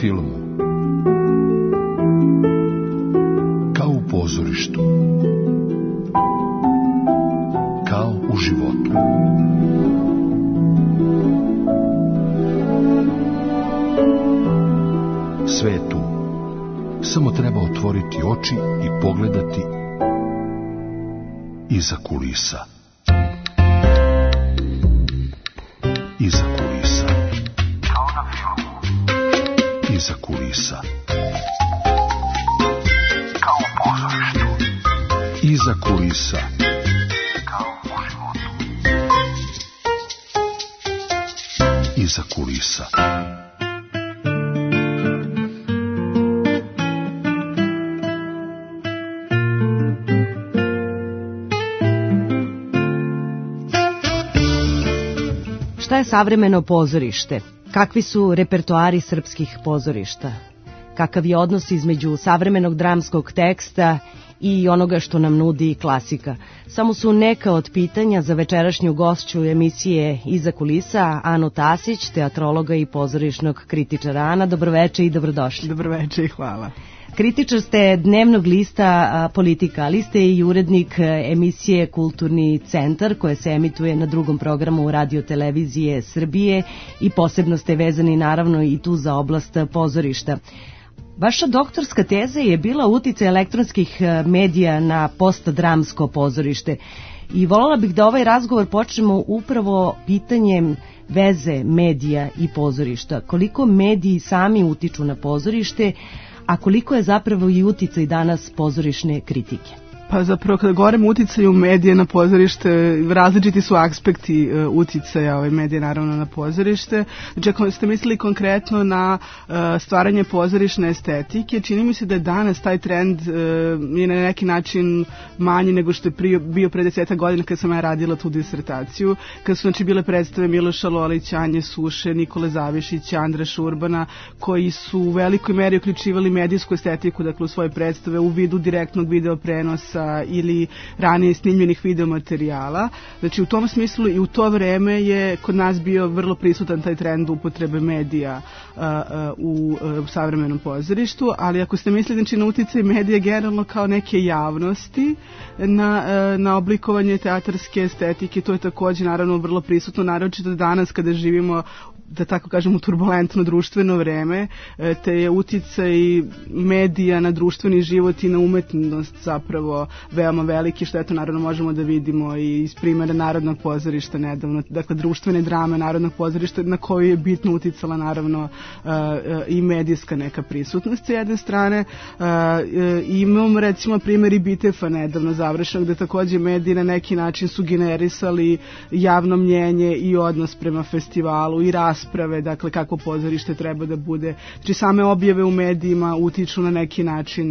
filmu, kao u pozorištu, kao u životu. Sve je tu. Samo treba otvoriti oči i pogledati iza kulisa. Iza kulisa. Kao na filmu. Iza kulisa. Kao u pozorištu. Iza kulisa. Kao u životu. Iza kulisa. Šta je savremeno pozorište? Kakvi su repertoari srpskih pozorišta? Kakav je odnos između savremenog dramskog teksta i onoga što nam nudi klasika? Samo su neka od pitanja za večerašnju gošću emisije Iza kulisa, Anu Tasić, teatrologa i pozorišnog kritičara. Ana, dobroveče i dobrodošli. Dobroveče i hvala. Kritičar ste dnevnog lista Politika, ali ste i urednik emisije Kulturni centar, koja se emituje na drugom programu Radio-televizije Srbije i posebno ste vezani naravno i tu za oblast pozorišta. Vaša doktorska teza je bila uticaj elektronskih medija na postdramsko pozorište i voljela bih da ovaj razgovor počnemo upravo pitanjem veze medija i pozorišta. Koliko mediji sami utiču na pozorište, a koliko je zapravo i uticaj danas pozorišne kritike? Pa zapravo kada govorimo o uticaju medije na pozorište, različiti su aspekti uticaja medije naravno na pozorište. Znači ako ste mislili konkretno na stvaranje pozorišne estetike, čini mi se da je danas taj trend je na neki način manji nego što je bio pre 10 godina kada sam ja radila tu disertaciju, kada su znači bile predstave Miloša Lolića, Anje Suše, Nikole Zavišića, Andraša Urbana, koji su u velikoj meri uključivali medijsku estetiku, dakle u svoje predstave u vidu direktnog video prenosa ili ranije snimljenih videomaterijala. Znači u tom smislu i u to vreme je kod nas bio vrlo prisutan taj trend upotrebe medija u savremenom pozorištu, ali ako ste mislili znači, na uticaj medija generalno kao neke javnosti na oblikovanje teatarske estetike, to je takođe naravno vrlo prisutno, naročito danas kada živimo, da tako kažem, u turbulentno društveno vreme, te je uticaj medija na društveni život i na umetnost zapravo veoma veliki, što eto naravno možemo da vidimo i iz primjera Narodnog pozorišta nedavno, dakle društvene drame Narodnog pozorišta na koju je bitno uticala naravno i medijska neka prisutnost s jedne strane. Imamo recimo primjer i Bitefa nedavno završenog, gde takođe mediji na neki način su generisali javno mnjenje i odnos prema festivalu i rasprave, dakle kako pozorište treba da bude. Znači same objave u medijima utiču na neki način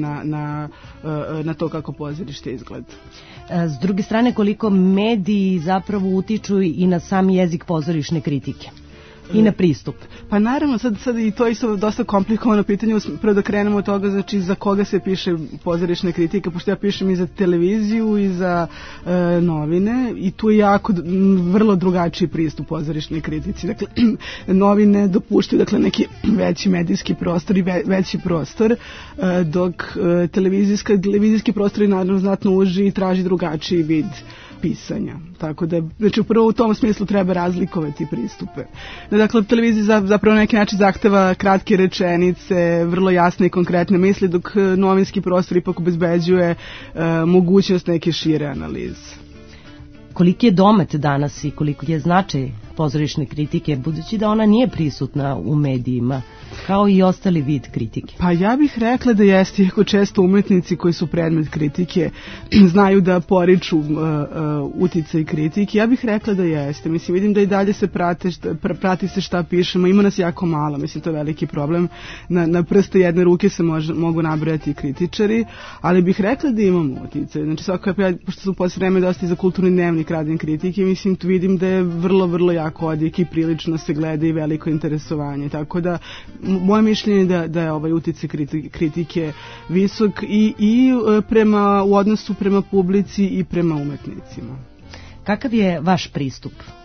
na to kako pozorište izgleda. S druge strane, koliko mediji zapravo utiču i na sam jezik pozorišne kritike i na pristup? Pa naravno, sad i to je isto dosta komplikovano pitanje, prvo da krenemo od toga, znači za koga se piše pozorišna kritika, pošto ja pišem i za televiziju i za novine i tu je jako vrlo drugačiji pristup pozorišnoj kritici. Dakle, novine dopuštaju dakle, neki veći medijski prostor i veći prostor, dok televizijski prostor je naravno znatno uži i traži drugačiji vid pisanja. Tako da, znači upravo u tom smislu treba razlikovati pristupe. Dakle, televizija zapravo na neki način zahteva kratke rečenice, vrlo jasne i konkretne misli, dok novinski prostor ipak obezbeđuje mogućnost neke šire analize. Koliki je domet danas i koliko je značaj pozorišne kritike, budući da ona nije prisutna u medijima, kao i ostali vid kritike? Pa ja bih rekla da jeste, iako često umetnici koji su predmet kritike znaju da poriču uticaj kritike, ja bih rekla da jeste. Mislim, vidim da i dalje se prati se šta pišemo, ima nas jako malo, mislim, to je veliki problem. Na prste jedne ruke se mogu nabrojati kritičari, ali bih rekla da imamo uticaj. Znači, pošto su posle vreme dosta i za kulturni dnevnik radim kritike, mislim, tu vidim da je vrlo jako odjek i prilično se gleda i veliko interesovanje. Tako da, moje mišljenje je da je ovaj uticaj kritike visok i u odnosu prema publici i prema umetnicima. Kakav je vaš pristup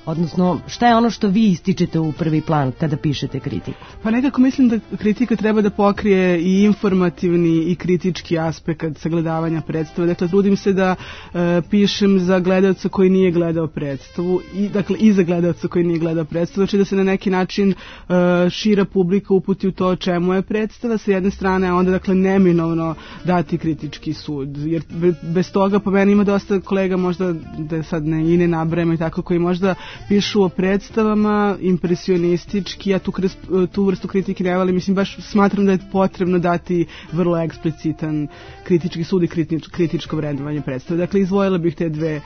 Odnosno, šta je ono što vi ističete u prvi plan kada pišete kritiku? Pa nekako mislim da kritika treba da pokrije i informativni i kritički aspekt sagledavanja predstave. Dakle, trudim se da pišem za gledaoca koji nije gledao predstavu i za gledaoca koji nije gledao predstavu, znači da se na neki način šira publika uputi u to o čemu je predstava sa jedne strane, a onda dakle neminovno dati kritički sud. Jer bez toga po meni ima dosta kolega, možda da sad ne nabrajamo i tako, koji možda pišu o predstavama impresionistički, ja tu vrstu kritike ne volim, mislim baš smatram da je potrebno dati vrlo eksplicitan kritički sud i kritičko vrednovanje predstave. Dakle, izdvojila bih te dve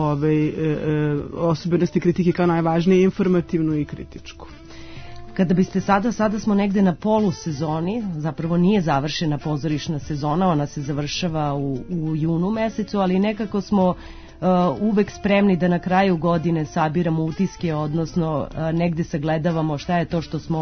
osobenosti kritike kao najvažnije, informativnu i kritičku. Kada biste sada smo negde na polusezoni, zapravo nije završena pozorišna sezona, ona se završava u junu mesecu, ali nekako smo uvek spremni da na kraju godine sabiramo utiske, odnosno negde sagledavamo šta je to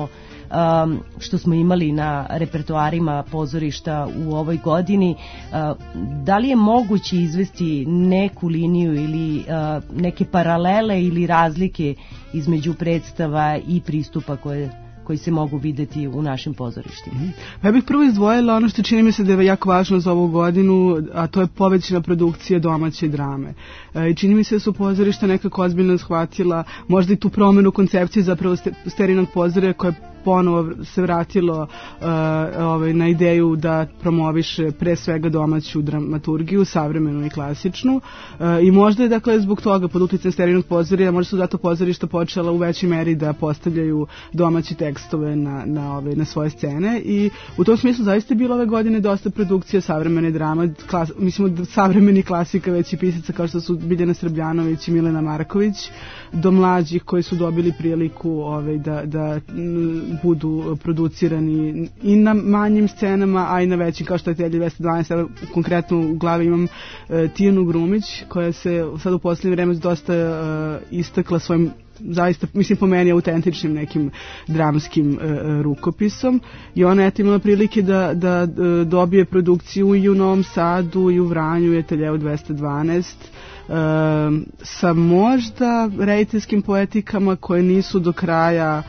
što smo imali na repertoarima pozorišta u ovoj godini. Da li je moguće izvesti neku liniju ili neke paralele ili razlike između predstava i pristupa koji se mogu videti u našim pozorištima? Pa ja bih prvo izdvojila ono što čini mi se da je jako važno za ovu godinu, a to je povećana produkcija domaće drame. I čini mi se da su pozorišta nekako ozbiljno shvatila možda i tu promenu koncepcije zapravo sterinog pozorja koje ponovo se vratilo na ideju da promoviše pre svega domaću dramaturgiju, savremenu i klasičnu. I možda je dakle zbog toga pod uticajem sterinog pozorja, možda su zato pozorišta počela u većoj meri da postavljaju domaće tekstove na svoje scene i u tom smislu zaista je bilo ove godine dosta produkcija savremene drame, mislim od savremenih klasika već i pisaca kao što su Biljana Srbljanović i Milena Marković, do mlađih koji su dobili priliku da budu producirani i na manjim scenama, a i na većim, kao što je Telje 212. Evo, konkretno u glavi imam Tijanu Grumić, koja se sad u posljednje vreme dosta istakla svojim zaista, mislim po meni, autentičnim nekim dramskim rukopisom i ona je imala prilike da dobije produkciju i u Novom Sadu i u Vranju, je Telje 212, sa možda rediteljskim poetikama koje nisu do kraja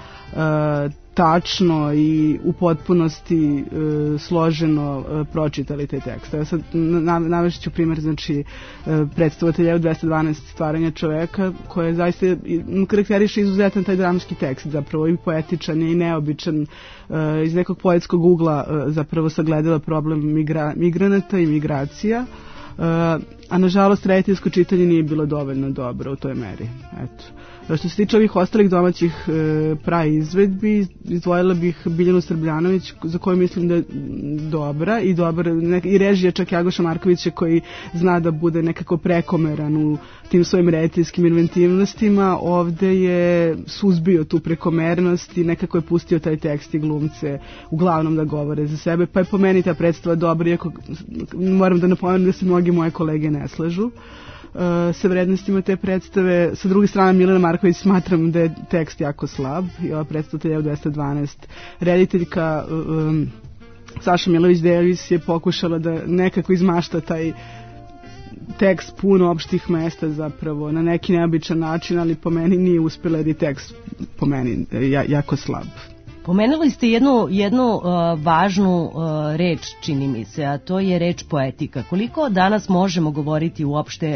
tačno i u potpunosti složeno pročitali te tekste. Ja sad navešću primjer, znači predstavu Telje 212 Stvaranja čoveka, koje zaista karakteriše izuzetan taj dramski tekst, zapravo i poetičan je i neobičan, iz nekog poetskog ugla zapravo sagledala problem migranata i migracija, a nažalost rediteljsko čitanje nije bilo dovoljno dobro u toj meri. Eto. Što se tiče ovih ostalih domaćih praizvedbi, izdvojila bih Biljanu Srbljanović, za koju mislim da je dobra i režija čak Jagoša Markovića, koji zna da bude nekako prekomeran u tim svojim rediteljskim inventivnostima. Ovde je suzbio tu prekomernost i nekako je pustio taj tekst i glumce uglavnom da govore za sebe, pa je po meni ta predstava dobra, iako moram da napomenem da se mnogi moje kolege ne slažu sa vrednostima te predstave. Sa druge strane, Milena Marković smatram da je tekst jako slab i ova predstava Telje 212. Rediteljka Saša Milović-Devis je pokušala da nekako izmašta taj tekst puno opštih mesta zapravo na neki neobičan način, ali po meni nije uspjela jer je tekst po meni jako slab. Pomenuli ste jednu važnu reč, čini mi se, a to je reč poetika. Koliko danas možemo govoriti uopšte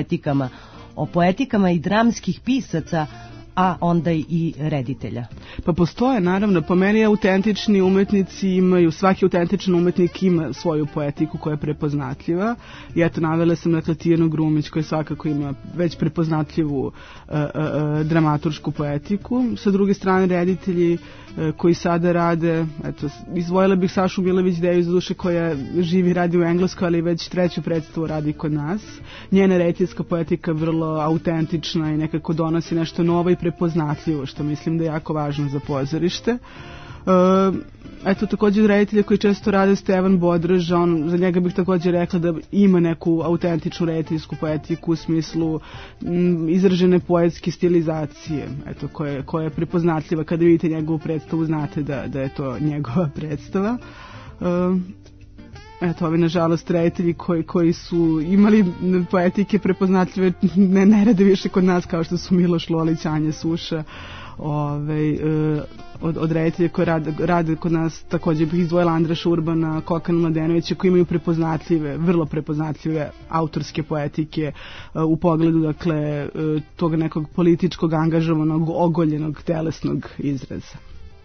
o poetikama i dramskih pisaca, a onda i reditelja? Pa postoje, naravno, po meni autentični umetnici imaju, svaki autentičan umetnik ima svoju poetiku koja je prepoznatljiva i eto navela sam dakle Tijanu Grumić koja svakako ima već prepoznatljivu dramaturšku poetiku. Sa druge strane reditelji koji sada rade, eto, izdvojila bih Sašu Milović-Devis, za duše koja živi, radi u Engleskoj, ali već treću predstavu radi kod nas. Njena rediteljska poetika je vrlo autentična i nekako donosi nešto novo i prepoznatljivo, što mislim da je jako važno za pozorište. Eto, također reditelja koji često rade, Stevan Bodraž, za njega bih također rekla da ima neku autentičnu rediteljsku poetiku u smislu izražene poetske stilizacije, eto, koja je prepoznatljiva. Kada vidite njegovu predstavu, znate da je to njegova predstava. eto, ovi nažalost reditelji koji su imali poetike prepoznatljive ne rade više kod nas, kao što su Miloš Lolić, Anja Suša, od reditelja koji rade kod nas. Takođe bih izdvojila Andraša Urbana, Kokana Mladenovića, koji imaju vrlo prepoznatljive autorske poetike u pogledu, dakle, tog nekog političkog, angažovanog, ogoljenog, telesnog izraza.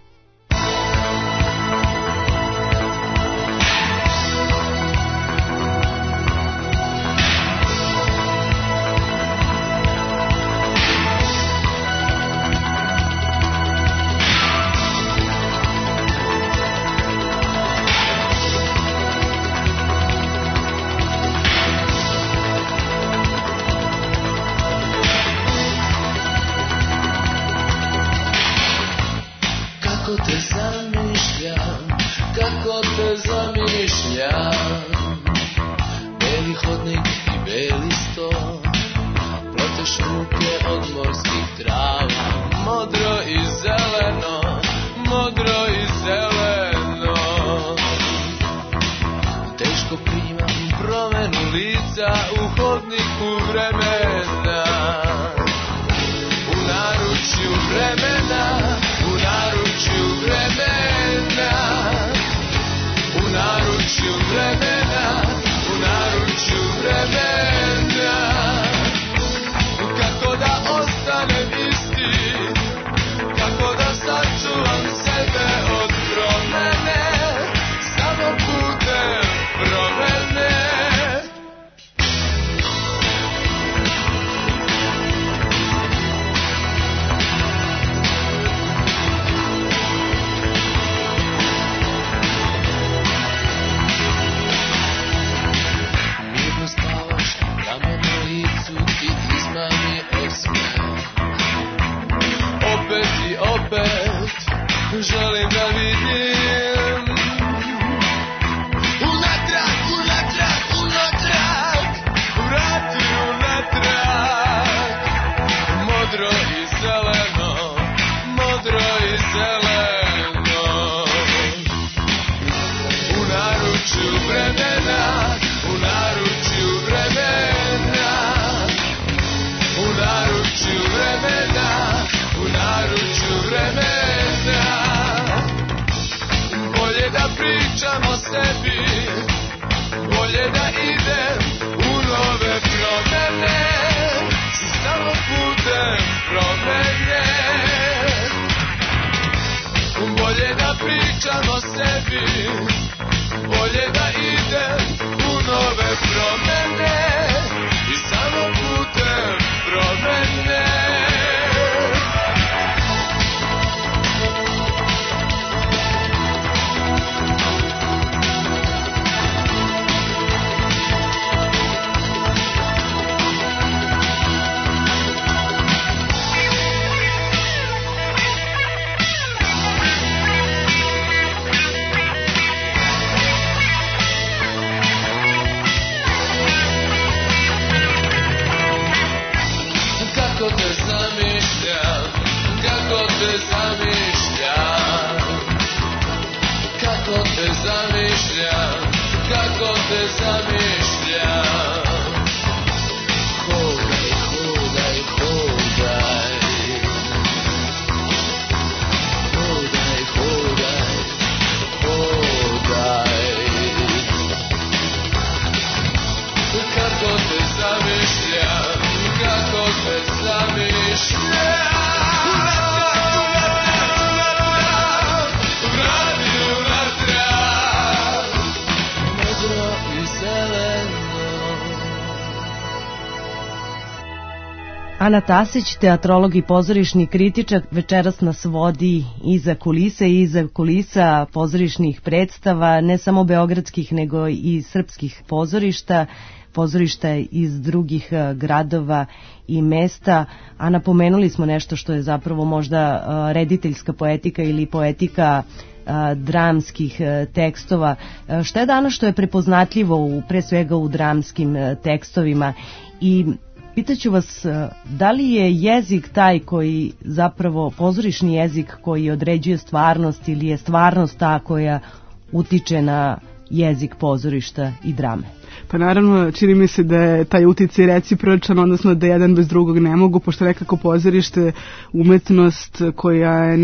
Ana Tasić, teatrolog i pozorišni kritičar, večeras nas vodi iza kulisa i iza kulisa pozorišnih predstava, ne samo beogradskih nego i srpskih pozorišta iz drugih gradova i mesta, a napomenuli smo nešto što je zapravo možda rediteljska poetika ili poetika dramskih tekstova. Šta je danas što je prepoznatljivo pre svega u dramskim tekstovima? I pitaću vas, da li je jezik taj koji zapravo, pozorišni jezik koji određuje stvarnost ili je stvarnost ta koja utiče na jezik pozorišta i drame? Pa naravno, čini mi se da je taj uticaj recipročan, odnosno da jedan bez drugog ne mogu, pošto nekako pozorište umetnost koja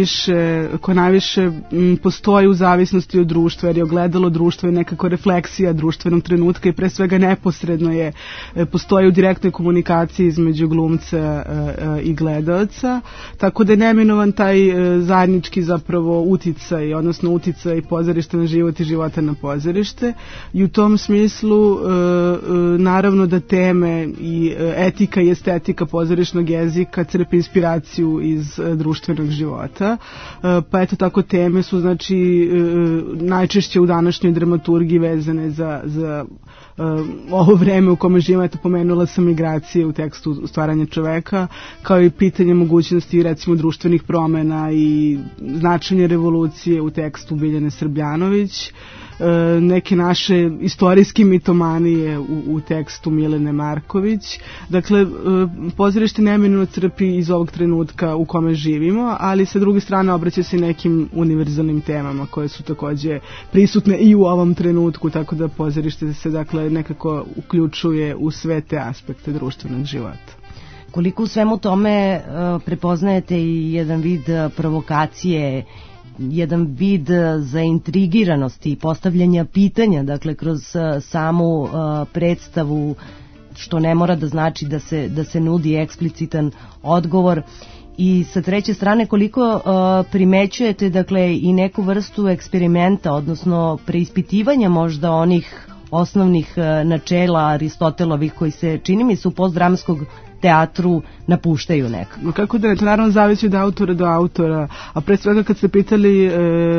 najviše postoji u zavisnosti od društva, jer je ogledalo društva i nekako refleksija društvenog trenutka i pre svega neposredno postoji u direktnoj komunikaciji između glumca i gledaoca, tako da je neminovan taj zajednički zapravo uticaj, odnosno uticaj pozorišta na život i života na pozorište, i u tom smislu naravno da teme i etika i estetika pozorišnog jezika crpe inspiraciju iz društvenog života, pa eto tako teme su znači najčešće u današnjoj dramaturgiji vezane za ovo vreme u kome živimo. Eto, pomenula sam migracije u tekstu Stvaranje čoveka, kao i pitanje mogućnosti recimo društvenih promena i značenje revolucije u tekstu Biljane Srbljanović, neke naše istorijske mitomanije u tekstu Milene Marković. Dakle, pozorište neminovno crpi iz ovog trenutka u kome živimo, ali sa druge strane obraća se nekim univerzalnim temama koje su takođe prisutne i u ovom trenutku, tako da pozorište se dakle nekako uključuje u sve te aspekte društvenog života. Koliko u svemu tome prepoznajete i jedan vid provokacije, jedan vid zaintrigiranosti i postavljanja pitanja, dakle kroz samu predstavu, što ne mora da znači da se nudi eksplicitan odgovor, i sa treće strane koliko primećujete dakle i neku vrstu eksperimenta, odnosno preispitivanja možda onih osnovnih načela Aristotelovih koji se, čini mi se, u postdramskog teatru napuštaju nekako. Kako da ne, to naravno zavisi od autora do autora, a pre svega kad ste pitali,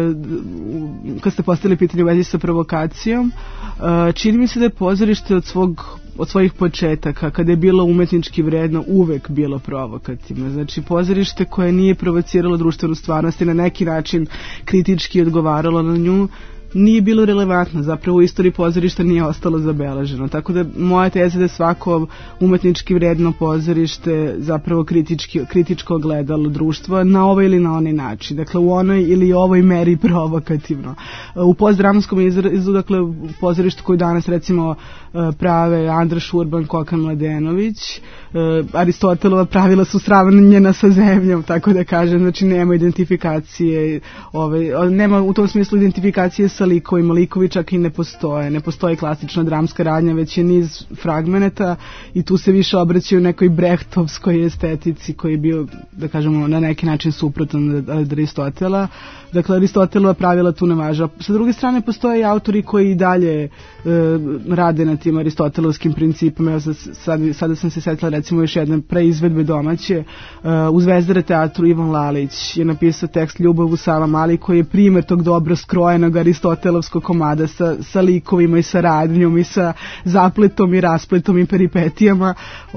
kad ste postavili pitanje u vezi sa provokacijom, čini mi se da je pozorište od svojih početaka, kada je bilo umetnički vredno, uvek bilo provokativno. Znači, pozorište koje nije provociralo društvenu stvarnost i na neki način kritički odgovaralo na nju, nije bilo relevantno, zapravo u istoriji pozorišta nije ostalo zabeleženo. Tako da moja teza da je svako umetnički vredno pozorište zapravo kritičko gledalo društva na ovaj ili na onaj način. Dakle, u onoj ili ovoj meri provokativno. U postdramskom izrazu, dakle, pozorištu koju danas recimo prave Andraš Urban, Kokan Mladenović, Aristotelova pravila su sravnjena sa zemljom, tako da kažem, znači nema identifikacije, nema u tom smislu identifikacije sa likovima, likovi čak i ne postoje klasična dramska radnja, već je niz fragmenata i tu se više obraćaju nekoj brehtovskoj estetici koji je bio, da kažemo, na neki način suprotan od Aristotela. Dakle, Aristotelova pravila tu ne važa. Sa druge strane, postoje i autori koji i dalje rade na tim aristotelovskim principima. Evo, sada sam se setila recimo još jedne preizvedbe domaće. U Zvezdara teatru Ivan Lalić je napisao tekst Ljubav u Savamali, koji je primer tog dobro skrojenog aristotelovskog komada sa likovima i sa radnjom i sa zapletom i raspletom i peripetijama,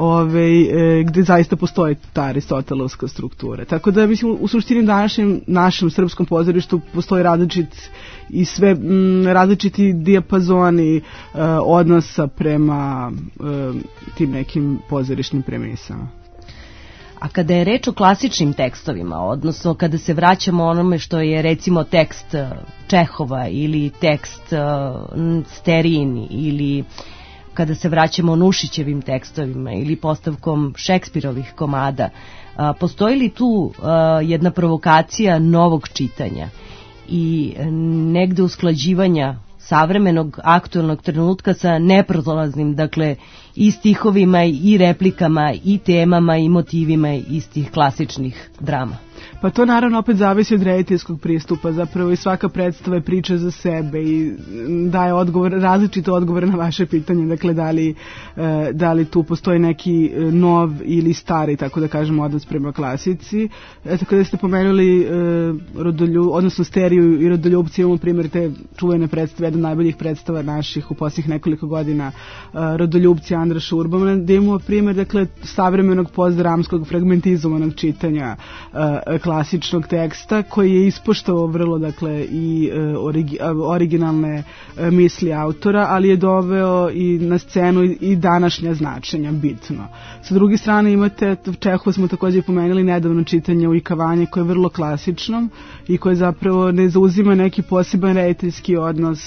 gde zaista postoji ta aristotelovska struktura. Tako da, mislim, u suštini našem srpskom pozorištu postoji različiti dijapazoni odnosa prema tim nekim pozorišnim premisama. A kada je reč o klasičnim tekstovima, odnosno kada se vraćamo onome što je recimo tekst Čehova ili tekst Sterin, ili kada se vraćamo Nušićevim tekstovima ili postavkom Šekspirovih komada, postoji li tu jedna provokacija novog čitanja i negde usklađivanja savremenog aktualnog trenutka sa neprolaznim, dakle, i stihovima i replikama i temama i motivima iz tih klasičnih drama? Pa to naravno opet zavisi od rediteljskog pristupa, zapravo i svaka predstava je priča za sebe i daje različite odgovore na vaše pitanje, dakle da li tu postoji neki nov ili stari, tako da kažemo, odnos prema klasici. Eto, kada ste pomenuli odnosno Steriju i Rodoljubci, imamo primjer te čuvene predstave, jedna od najboljih predstava naših u posljednjih nekoliko godina, Rodoljubci Andraša Urbana, gde imamo primjer, dakle, savremenog postdramskog fragmentizovanog čitanja klasičnog teksta, koji je ispoštovao vrlo, dakle, i originalne misli autora, ali je doveo i na scenu i današnja značenja bitno. Sa druge strane imate, Čehova smo također pomenuli, nedavno čitanje Ujkavanje, koje je vrlo klasično i koje zapravo ne zauzima neki poseban rediteljski odnos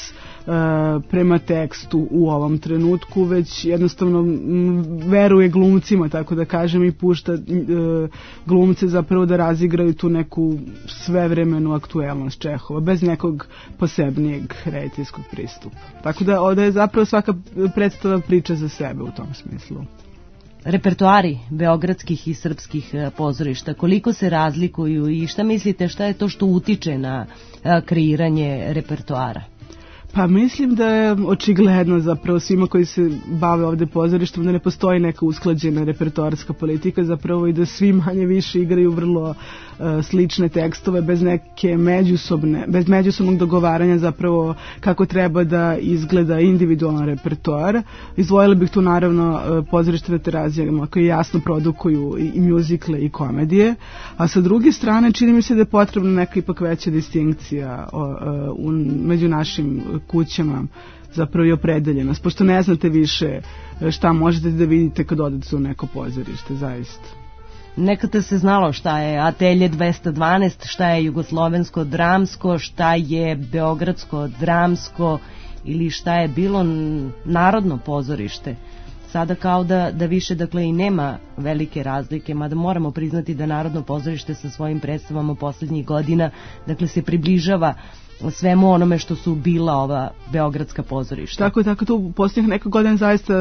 prema tekstu u ovom trenutku, već jednostavno veruje glumcima, tako da kažem, i pušta glumce zapravo da razigraju tu neku svevremenu aktuelnost Čehova, bez nekog posebnijeg rediteljskog pristupa. Tako da ovdje je zapravo svaka predstava priča za sebe u tom smislu. Repertoari beogradskih i srpskih pozorišta, koliko se razlikuju i šta mislite, šta je to što utiče na kreiranje repertoara? Pa mislim da je očigledno zapravo svima koji se bave ovde pozorištom da ne postoji neka usklađena repertoarska politika, zapravo i da svi manje više igraju vrlo slične tekstove bez neke bez međusobnog dogovaranja zapravo kako treba da izgleda individualan repertoar. Izdvojila bih tu naravno pozorište na Terazijama koji jasno produkuju i mjuzikle i komedije, a sa druge strane čini mi se da je potrebna neka ipak veća distinkcija među našim kućama, zapravo i opredeljenost, pošto ne znate više šta možete da vidite kad odete u neko pozorište, zaista. Nekada se znalo šta je Atelje 212, šta je Jugoslovensko dramsko, šta je Beogradsko dramsko ili šta je bilo Narodno pozorište. Sada kao da više dakle i nema velike razlike, mada moramo priznati da Narodno pozorište sa svojim predstavama poslednjih godina dakle se približava svemu onome što su bila ova beogradska pozorišta. Tako to u posljednjih nekog godina zaista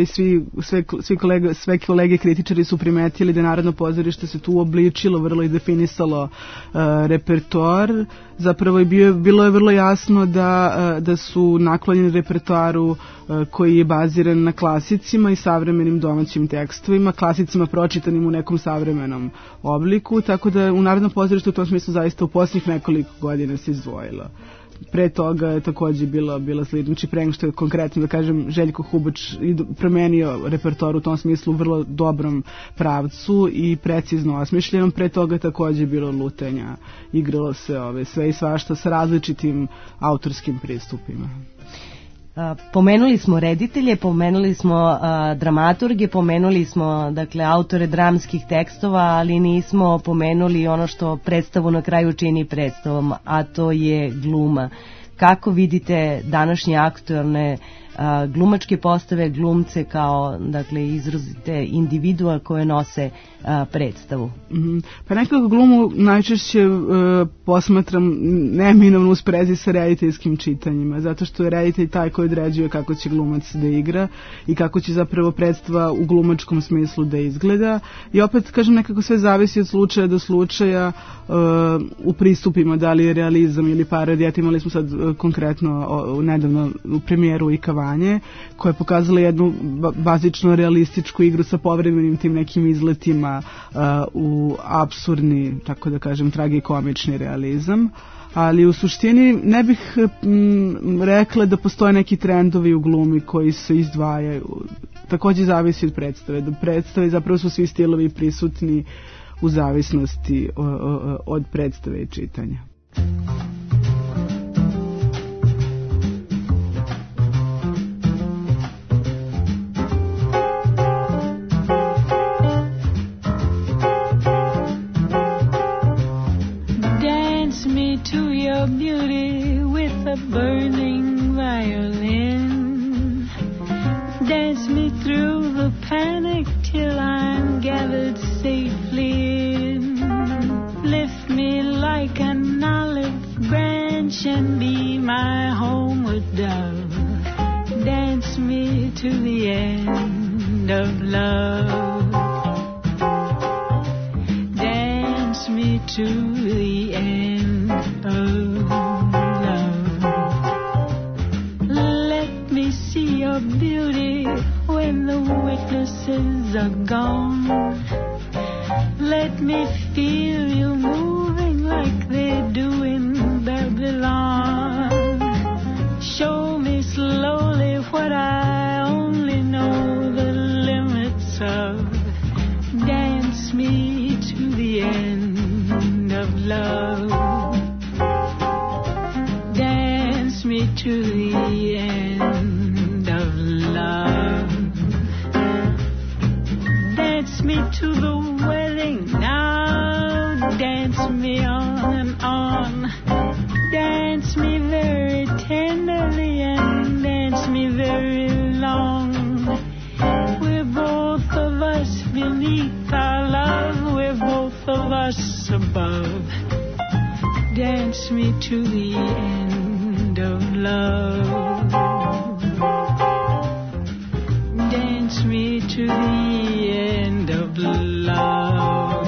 sve kolege kritičari su primetili da Narodno pozorište se tu obličilo vrlo i definisalo repertoar. Zapravo bilo je vrlo jasno da su naklonjeni repertoaru koji je baziran na klasicima i savremenim domaćim tekstovima, klasicima pročitanim u nekom savremenom obliku, tako da u Narodnom pozorištu u tom smislu zaista u posljednjih nekoliko godina se izdvojilo. Pre toga je takođe bilo slično, znači pre nego što je konkretno da kažem Željko Hubač promenio repertoar u tom smislu u vrlo dobrom pravcu i precizno osmišljenom, pre toga je takođe bilo lutenja, igralo se sve i svašta sa različitim autorskim pristupima. Pomenuli smo reditelje, pomenuli smo dramaturge, pomenuli smo dakle autore dramskih tekstova, ali nismo pomenuli ono što predstavu na kraju čini predstavom, a to je gluma. Kako vidite današnje aktualne glumačke postave, glumce kao dakle izrazite individua koje nose predstavu? Pa nekako glumu najčešće posmatram neminovno u sprezi sa rediteljskim čitanjima, zato što je reditelj taj koji određuje kako će glumac da igra i kako će zapravo predstava u glumačkom smislu da izgleda, i opet kažem nekako sve zavisi od slučaja do slučaja u pristupima, da li je realizam ili parodija. Imali smo sad konkretno nedavno u premijeru Ikavanje, koja je pokazala jednu bazično realističku igru sa povremenim tim nekim izletima u apsurdni, tako da kažem, tragikomični realizam. Ali u suštini ne bih rekla da postoje neki trendovi u glumi koji se izdvajaju. Takođe zavisi od predstave. Do predstave zapravo su svi stilovi prisutni u zavisnosti od predstave i čitanja. Beauty with a burning violin. Dance me through the panic till I'm gathered safely in. Lift me like an olive branch and be my homeward dove. Dance me to the end of love. Dance me to the end of love. Let me see your beauty when the witnesses are gone. Let me feel you moving like they do in Babylon. Show me slowly what I only know the limits of. Dance me to the end of love. Dance me to the end of love. Dance me to the wedding now. Dance me on and on. Dance me very tenderly and me to the end of love. Dance me to the end of love.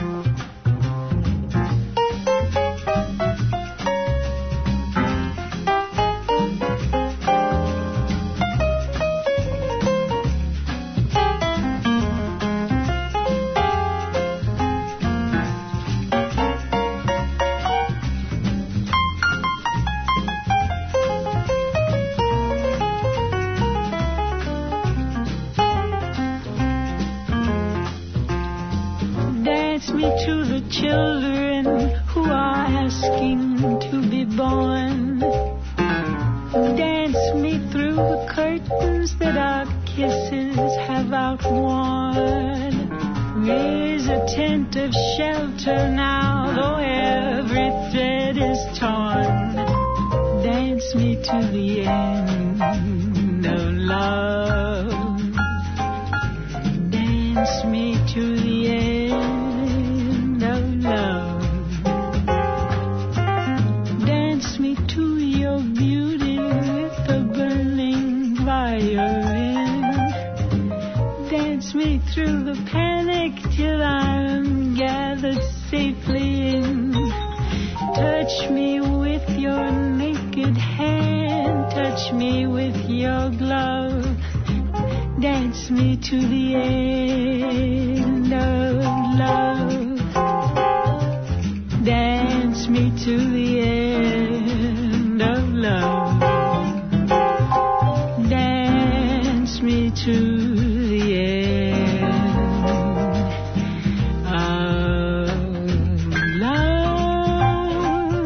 To the children who are asking to be born. Dance me through the curtains that our kisses have outworn. Raise a tent of shelter now, though every thread is torn. Dance me to the end of love. Dance me to the end of love. Dance me to your beauty with a burning violin. Dance me through the panic till I'm gathered safely in. Touch me with your naked hand. Touch me with your glove. Dance me to the end of love. Dance me to the end of love. Dance me to the end of love.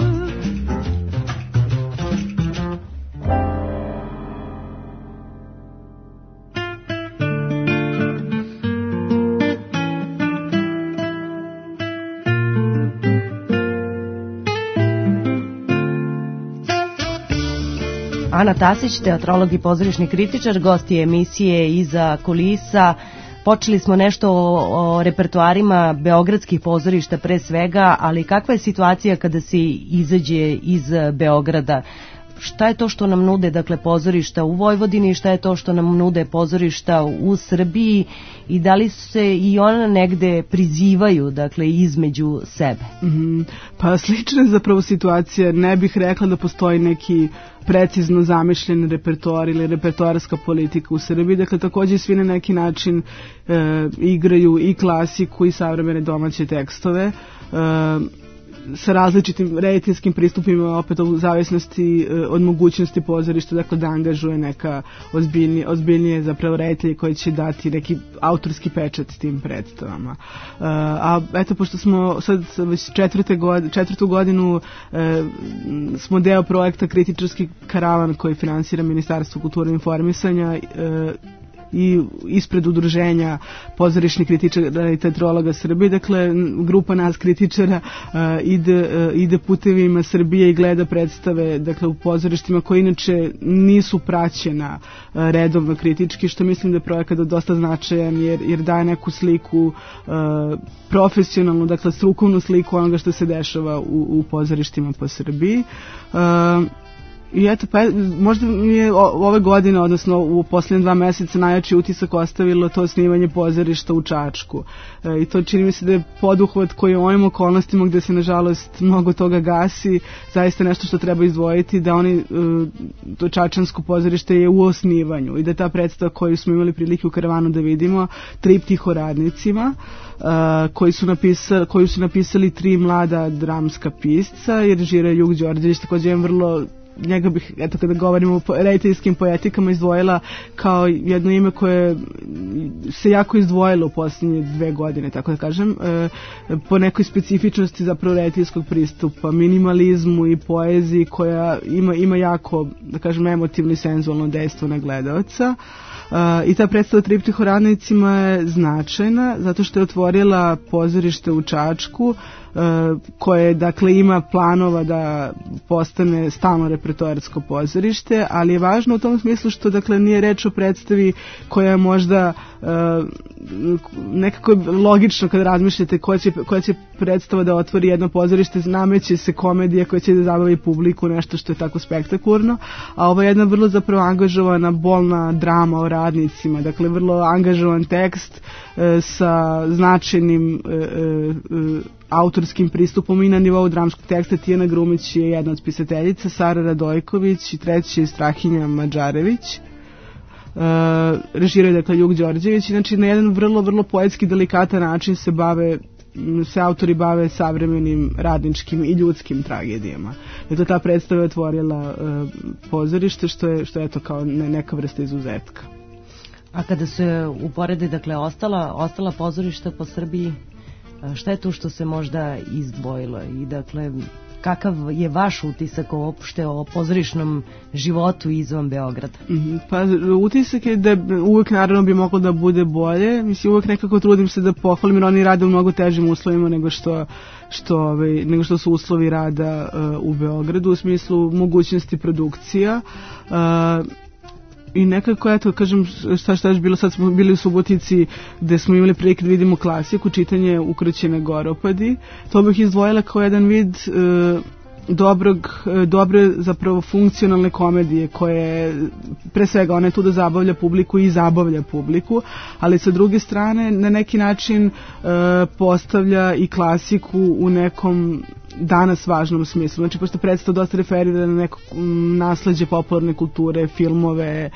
Ana Tasić, teatrolog i pozorišni kritičar, gost je emisije Iza kulisa. Počeli smo nešto o repertoarima beogradskih pozorišta pre svega, ali kakva je situacija kada se izađe iz Beograda? Šta je to što nam nude, dakle, pozorišta u Vojvodini, šta je to što nam nude pozorišta u Srbiji i da li se i ona negde prizivaju, dakle, između sebe? Pa slična je zapravo situacija. Ne bih rekla da postoji neki precizno zamišljen repertoar ili repertoarska politika u Srbiji. Dakle, takođe svi na neki način igraju i klasiku i savremene domaće tekstove. Sa različitim rediteljskim pristupima, opet u zavisnosti od mogućnosti pozorišta, dakle da angažuje neka ozbiljnije zapravo reditelje koji će dati neki autorski pečat tim predstavama. A eto, pošto smo sad već četvrtu godinu smo deo projekta Kritičarski karavan koji finansira Ministarstvo kulture i informisanja i ispred udruženja pozorišnih kritičara i teatrologa Srbije. Dakle, grupa nas kritičara ide putevima Srbije i gleda predstave, dakle, u pozorištima koje inače nisu praćena redovno kritički, što mislim da je projekat dosta značajan jer daje neku sliku profesionalnu, dakle strukovnu sliku onoga što se dešava u pozorištima po Srbiji. I eto, pa možda mi je ove godine, odnosno u posljednje 2 meseca najjači utisak ostavilo to snimanje pozorišta u Čačku. I to čini mi se da je poduhvat koji u ovim okolnostima gde se nažalost mnogo toga gasi, zaista nešto što treba izdvojiti, da to čačansko pozorište je u osnivanju i da ta predstava koju smo imali prilike u karavanu da vidimo, Triptih o radnicima, koju su napisali 3 mlada dramska pisca, jer režira Jug Đorđević, takođe je vrlo, njega bih, eto, kada govorimo o rediteljskim poetikama, izdvojila kao jedno ime koje se jako izdvojilo u posljednje 2 godine, tako da kažem, po nekoj specifičnosti zapravo rediteljskog pristupa, minimalizmu i poeziji koja ima jako, da kažem, emotivno i senzualno dejstvo na gledaoca. I ta predstava Triptih o radnicima je značajna zato što je otvorila pozorište u Čačku koje, dakle, ima planova da postane stalno repertoarsko pozorište, ali je važno u tom smislu što dakle nije reč o predstavi koja je možda nekako logično kada razmišljate koja će predstava da otvori jedno pozorište, nameće se komedija koja će da zabavi publiku, nešto što je tako spektakularno, a ovo je jedna vrlo zapravo angažovana bolna drama o radnicima, dakle vrlo angažovan tekst sa značajnim autorskim pristupom i na nivou dramskog teksta. Tijana Grumić je jedna od spisateljica, Sara Radojković i treći je Strahinja Mađarević. Režirao je dakle Ljug Đorđević. Znači na jedan vrlo, vrlo poetski, delikatan način se autori bave savremenim radničkim i ljudskim tragedijama. Eto, ta predstava je otvorila pozorište, što je eto kao neka vrsta izuzetka. A kada se uporede, dakle, ostala pozorišta po Srbiji, šta je tu što se možda izdvojilo i dakle kakav je vaš utisak uopšte o pozorišnom životu izvan Beograda? Pa utisak je da uvek naravno bi moglo da bude bolje. Mislim, uvek nekako trudim se da pohvalim jer oni rade u mnogo težim uslovima nego što su uslovi rada u Beogradu u smislu mogućnosti produkcija. I nekako, eto, kažem, šta je bilo, sad smo bili u Subotici gde smo imali prilike da vidimo klasiku, čitanje Ukraćene Goropadi. To bih izdvojila kao jedan vid dobre zapravo funkcionalne komedije koje, pre svega, ona je tu da zabavlja publiku i zabavlja publiku, ali sa druge strane na neki način postavlja i klasiku u nekom danas važnom smislu. Znači, pošto predstava dosta referira na neko nasleđe popularne kulture, filmove,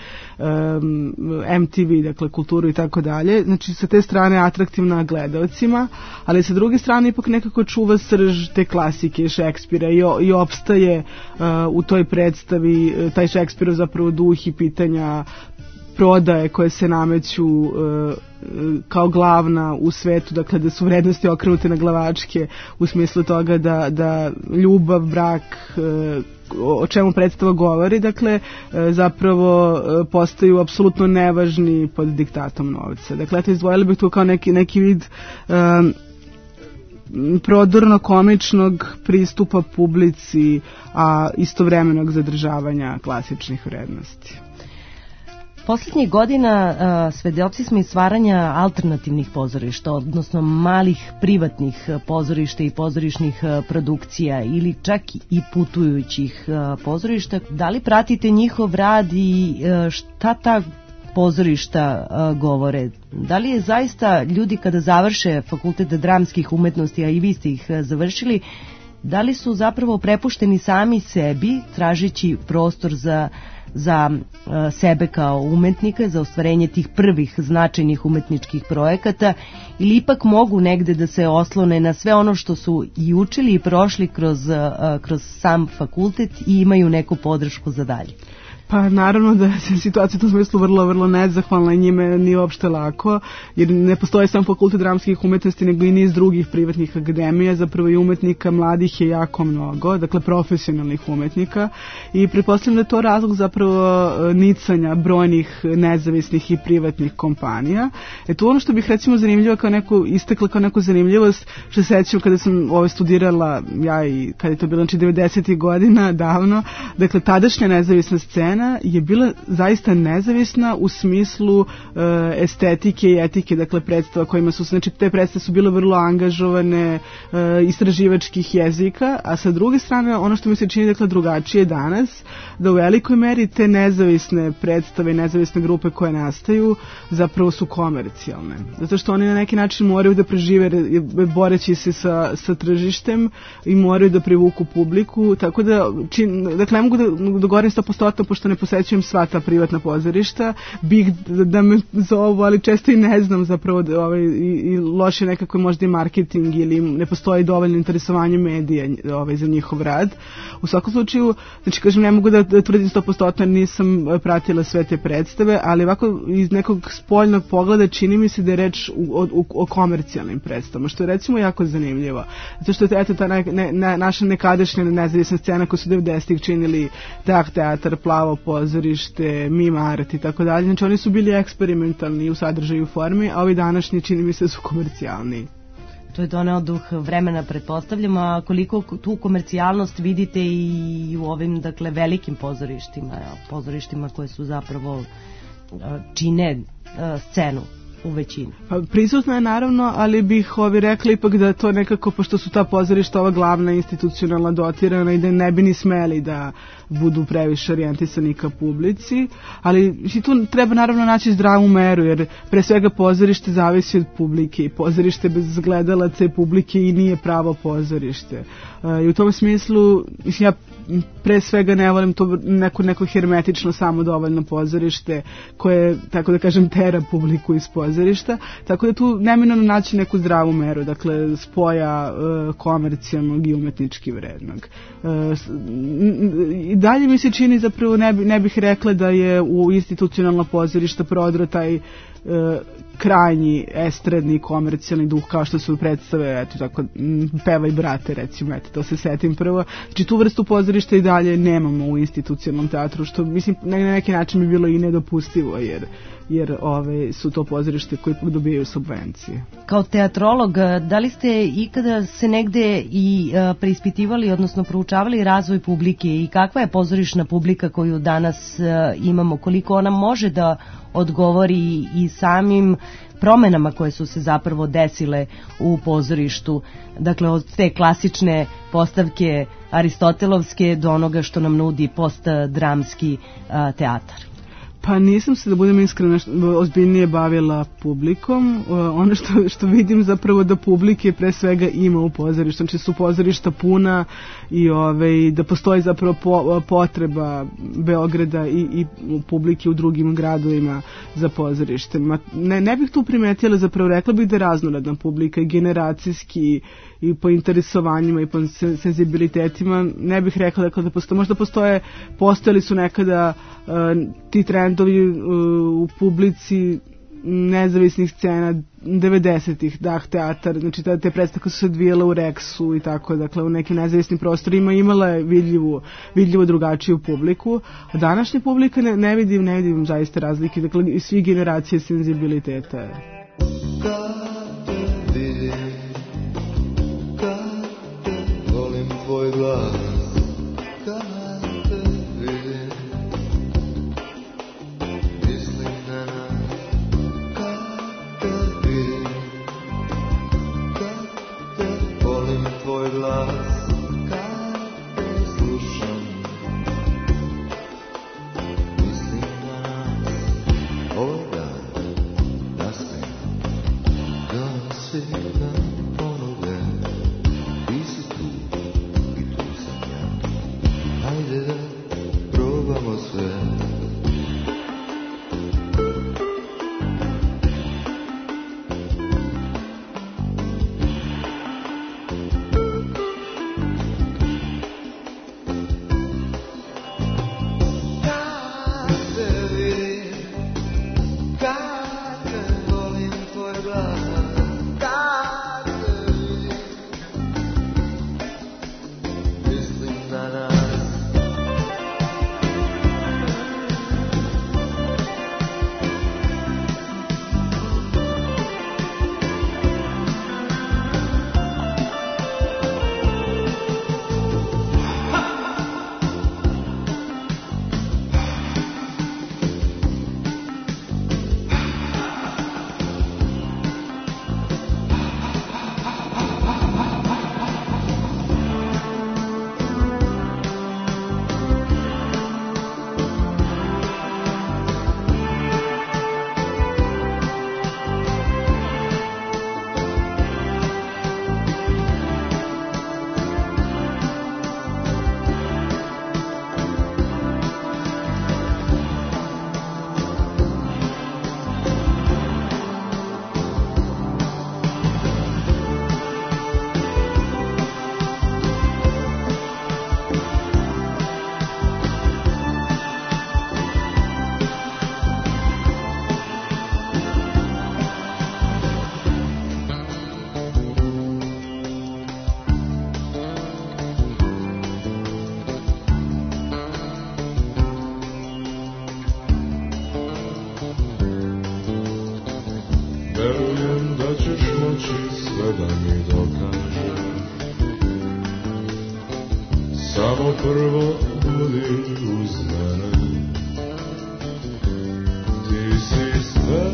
MTV, dakle, kulturu i tako dalje. Znači, sa te strane atraktivna gledaocima, ali sa druge strane ipak nekako čuva srž te klasike Šekspira i opstaje u toj predstavi taj Šekspirov zapravo duh i pitanja prodaje koje se nameću kao glavna u svetu, dakle da su vrednosti okrenute na glavačke u smislu toga da ljubav, brak, o čemu predstava govori, dakle zapravo postaju apsolutno nevažni pod diktatom novca. Dakle, eto, izdvojili bih tu kao neki vid prodorno-komičnog pristupa publici, a istovremenog zadržavanja klasičnih vrednosti. Poslednjih godina svedoci smo i stvaranja alternativnih pozorišta, odnosno malih privatnih pozorišta i pozorišnih produkcija ili čak i putujućih pozorišta. Da li pratite njihov rad i šta ta pozorišta govore? Da li je zaista ljudi kada završe Fakultet dramskih umetnosti, a i vi ste ih završili, da li su zapravo prepušteni sami sebi, tražeći prostor za sebe kao umetnika, za ostvarenje tih prvih značajnih umetničkih projekata, ili ipak mogu negde da se oslone na sve ono što su i učili i prošli kroz sam fakultet i imaju neku podršku za dalje? Pa naravno da je situacija u tom smislu vrlo, vrlo nezahvalna i njime nije uopšte lako, jer ne postoji sam Fakultet dramskih umetnosti, nego i niz drugih privatnih akademija, zapravo i umetnika mladih je jako mnogo, dakle profesionalnih umetnika, i pretpostavljam da je to razlog zapravo nicanja brojnih nezavisnih i privatnih kompanija. Tu ono što bih recimo zanimljivo istakla kao neku zanimljivost, što se sećam kada sam studirala, ja i kada je to bilo, znači 90. godina, davno, dakle tadašnja nezavisna scena je bila zaista nezavisna u smislu estetike i etike, dakle predstava kojima su, znači te predstave su bile vrlo angažovane, istraživačkih jezika, a sa druge strane ono što mi se čini dakle drugačije danas, da u velikoj meri te nezavisne predstave i nezavisne grupe koje nastaju zapravo su komercijalne, zato što oni na neki način moraju da prežive boreći se sa tržištem i moraju da privuku publiku, tako da dakle ne mogu da govorim 100%, pošto ne posećujem sva ta privatna pozorišta, bih da me zovu, ali često i ne znam zapravo i loše nekako možda i marketing ili ne postoji dovoljno interesovanje medija za njihov rad. U svakom slučaju, znači kažem, ne mogu da tvrdim 100%, nisam pratila sve te predstave, ali ovako iz nekog spoljnog pogleda čini mi se da je reč o komercijalnim predstavama, što je recimo jako zanimljivo. Zato što je ta naša nekadašnja nezavisna scena koju su 90-ih činili teatar, plavo pozorište, mime art i tako dalje. Znači oni su bili eksperimentalni u sadržaju i formi, a ovi današnji čini mi se su komercijalni. To je doneo duh vremena, pretpostavljam, a koliko tu komercijalnost vidite i u ovim, dakle, velikim pozorištima koje su zapravo čine scenu u većini. Pa, prisutna je naravno, ali bih rekla ipak da to nekako, pošto su ta pozorišta ova glavna institucionalna dotirana i da ne bi ni smeli da budu previše orijentisani ka publici, ali tu treba naravno naći zdravu meru, jer pre svega pozorište zavisi od publike i pozorište bez gledalaca i publike i nije pravo pozorište. I u tom smislu, ja pre svega ne volim to neko hermetično samodovoljno pozorište koje, tako da kažem, tera publiku iz pozorišta, tako da tu neminovno naći neku zdravu meru, dakle spoja komercijalnog i umetnički vrednog. I dalje mi se čini, zapravo ne bih rekla da je u institucionalna pozorišta prodro taj krajnji estradni komercijalni duh, kao što su predstave, eto tako, Pevaj brate, recimo, eto, to se setim prvo. Znači, tu vrstu pozorišta i dalje nemamo u institucionalnom teatru, što, mislim, na neki način bi bilo i nedopustivo, jer su to pozorište koji dobijaju subvencije. Kao teatrolog, da li ste ikada se negde i preispitivali, odnosno proučavali razvoj publike i kakva je pozorišna publika koju danas imamo, koliko ona može da odgovori i samim promenama koje su se zapravo desile u pozorištu, dakle od te klasične postavke aristotelovske do onoga što nam nudi postdramski teatar? Pa nisam se, da budem iskrena, ozbiljnije bavila publikom. Ono što vidim zapravo da publike pre svega ima u pozorištu. Znači su pozorišta puna i da postoji zapravo potreba Beograda i publike u drugim gradovima za pozorište. Ne bih tu primetila, zapravo rekla bih da je raznorodna publika i generacijski i po interesovanjima i po senzibilitetima. Ne bih rekla da postoje, možda postojali su nekada ti trendovi u publici nezavisnih scena 90-ih, Dah teatar, znači te predstave su se odvijale u Reksu i tako, dakle u nekim nezavisnim prostorima imala je vidljivo drugačiju publiku, a današnja publika ne vidim zaista razlike, dakle i svi generacije senzibiliteta. Tvoj glas, kad te vidim, mislim na nas, kad te vidim, kad te volim tvoj glas, kad te slušam, mislim na nas, ovaj dan, da se ćeš moći sve da mi dokažeš. Samo prvo budi uz mene. Ti si sve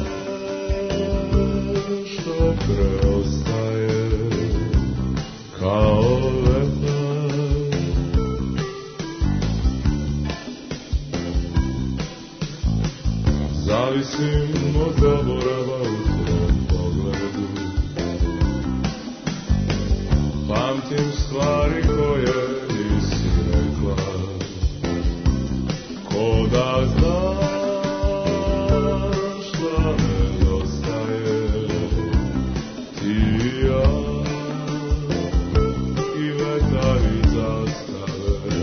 što preostaje kao vetar. Zavisim od zaborava u tvom pogledu. Pamtim stvari koje nisi rekla. Ko da znaš šta nedostaje. Ti i ja i vetar i zastave.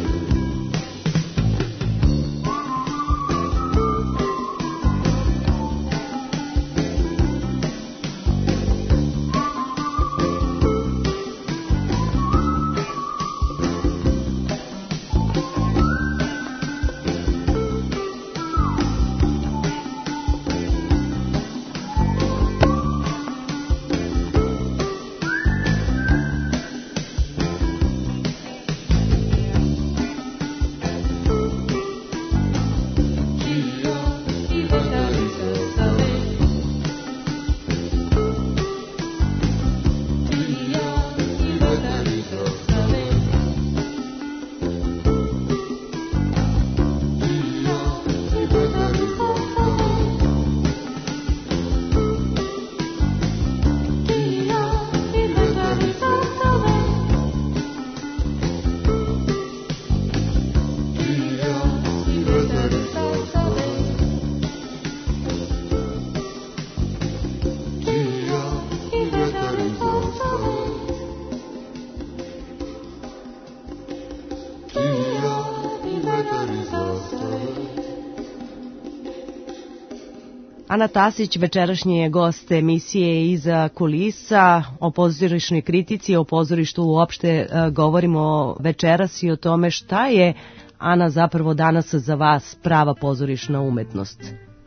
Ana Tasić večerašnji je gost emisije Iza kulisa. O pozorišnoj kritici, o pozorištu uopšte govorimo večeras i o tome šta je, Ana, zapravo danas za vas prava pozorišna umetnost.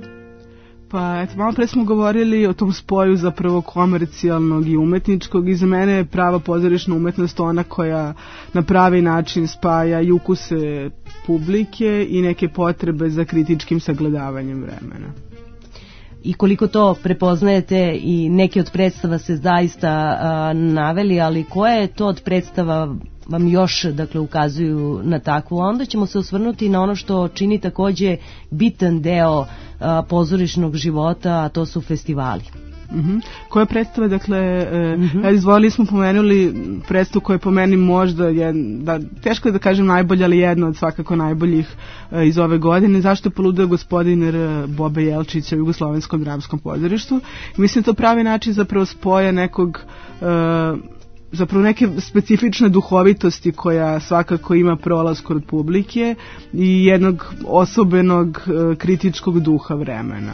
Pa eto, malo pre smo govorili o tom spoju zapravo komercijalnog i umetničkog i za mene je prava pozorišna umetnost ona koja na pravi način spaja i ukuse publike i neke potrebe za kritičkim sagledavanjem vremena. I koliko to prepoznajete i neke od predstava se zaista naveli, ali koja je to od predstava vam još, dakle, ukazuju na takvu? A onda ćemo se osvrnuti na ono što čini takođe bitan deo pozorišnog života, a to su festivali. Koje predstave, dakle, izvolili smo pomenuli predstavu koja je po meni možda, teško je da kažem najbolja, ali jedna od svakako najboljih iz ove godine. Zašto je poludeo gospodin Bobe Jelčića u Jugoslovenskom dramskom pozorištu? Mislim to pravi način zapravo spoja nekog zapravo neke specifične duhovitosti koja svakako ima prolaz kod publike i jednog osobenog kritičkog duha vremena.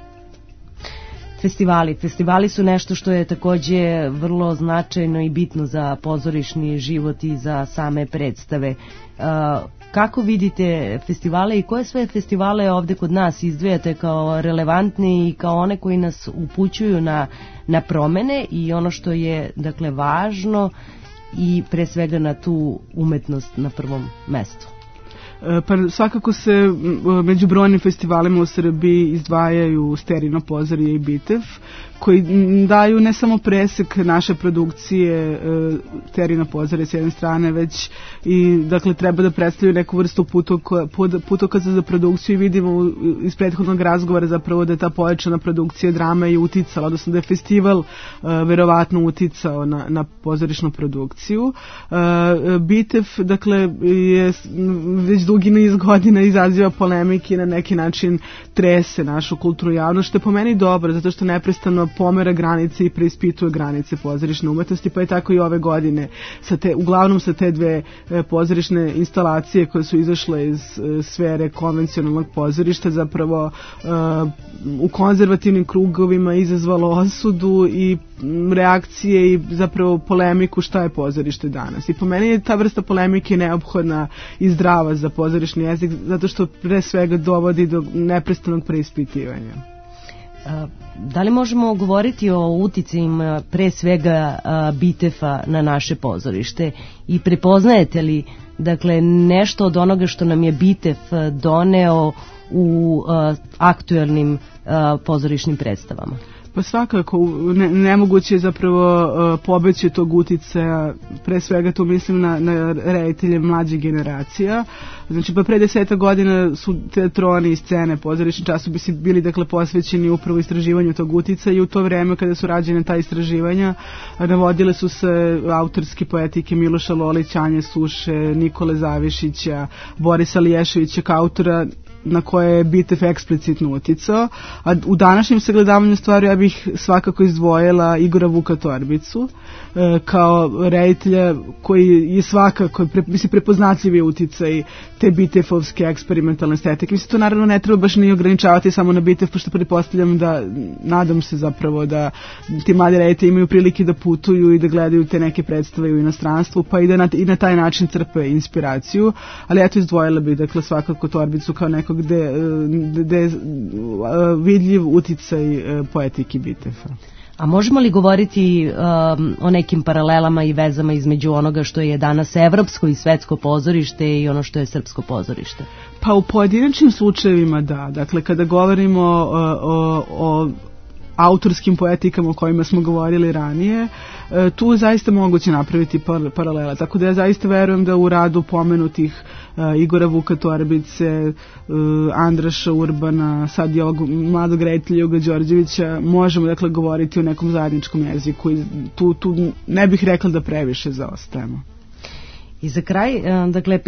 Festivali su nešto što je takođe vrlo značajno i bitno za pozorišni život i za same predstave. Kako vidite festivale i koje sve festivale ovde kod nas izdvajate kao relevantni i kao one koji nas upućuju na promene i ono što je, dakle, važno i pre svega na tu umetnost na prvom mestu? Pa svakako se među brojnim festivalima u Srbiji izdvajaju Sterino pozorje i Bitev, koji daju ne samo presek naše produkcije Sterino pozorje s jedne strane, već i, dakle, treba da predstavljaju neku vrstu putokaza za produkciju i vidimo iz prethodnog razgovora zapravo da je ta pojačana produkcija drame i uticala, odnosno da je festival verovatno uticao na pozorišnu produkciju. Bitev, dakle, je već dugi niz godina izaziva polemike i na neki način trese našu kulturnu javnost, što je po meni dobro, zato što neprestano pomera granice i preispituje granice pozorišne umetnosti, pa je tako i ove godine uglavnom sa te dve pozorišne instalacije koje su izašle iz sfere konvencionalnog pozorišta zapravo u konzervativnim krugovima izazvalo osudu i reakcije i zapravo polemiku šta je pozorište danas. I po meni je ta vrsta polemike neophodna i zdrava za pozorišni jezik, zato što pre svega dovodi do neprestanog preispitivanja. Da li možemo govoriti o uticajima pre svega Bitefa na naše pozorište i prepoznajete li dakle nešto od onoga što nam je Bitef doneo u aktuelnim pozorišnim predstavama? Pa svakako, nemoguće je zapravo pobeći od tog uticaja, pre svega tu mislim na reditelje mlađih generacija. Znači, pa pre 10 godina su teatroni i scene, pozorišni časopisi bili dakle posvećeni upravo istraživanju tog uticaja i u to vreme kada su rađene ta istraživanja navodile su se autorske poetike Miloša Lolića, Anje Suše, Nikole Zavišića, Borisa Liješevića kao autora na koje je Bitef eksplicitno uticao, a u današnjem sagledavanju stvari ja bih svakako izdvojila Igora Vuka Torbicu kao reditelja koji je svakako prepoznatljivi uticaj te Bitefovske eksperimentalne estetike. Mislim, to naravno ne treba baš ni ograničavati samo na Bitef, pošto pretpostavljam da, nadam se zapravo da ti mladi reditelji imaju prilike da putuju i da gledaju te neke predstave u inostranstvu, pa i na taj način crpe inspiraciju, ali eto izdvojila bih dakle svakako Torbicu kao nekog gde je vidljiv uticaj poetike Bitefa. A možemo li govoriti o nekim paralelama i vezama između onoga što je danas evropsko i svetsko pozorište i ono što je srpsko pozorište? Pa u pojedinačnim slučajevima da. Dakle, kada govorimo o autorskim poetikama o kojima smo govorili ranije, tu je zaista moguće napraviti paralela. Tako da ja zaista verujem da u radu pomenutih Igora Vuka Torbice, Andraša Urbana, sad i ovog mladog reditelja Juga Đorđevića, možemo dakle govoriti o nekom zajedničkom jeziku i tu ne bih rekla da previše zaostajemo. I za kraj, dakle,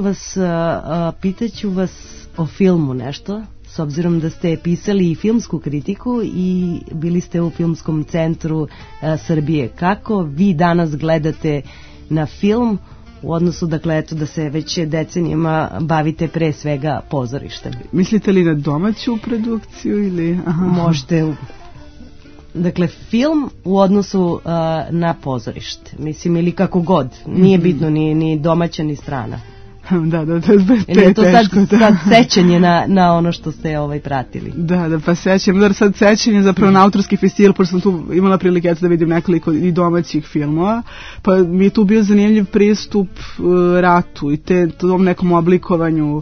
pitaću vas o filmu nešto, s obzirom da ste pisali i filmsku kritiku i bili ste u Filmskom centru Srbije. Kako vi danas gledate na film u odnosu, dakle, eto, da se već decenijama bavite pre svega pozorištem? Mislite li na domaću produkciju ili... Možete... Dakle, film u odnosu na pozorište, mislim, ili kako god, nije bitno ni domaća ni strana. Da, to je to sad sećanje na ono što ste pratili. Da, pa sećam, sad sećanje zapravo na autorski festival, pošto sam tu imala prilike da vidim nekoliko i domaćih filmova, pa mi je tu bio zanimljiv pristup ratu i tom nekom oblikovanju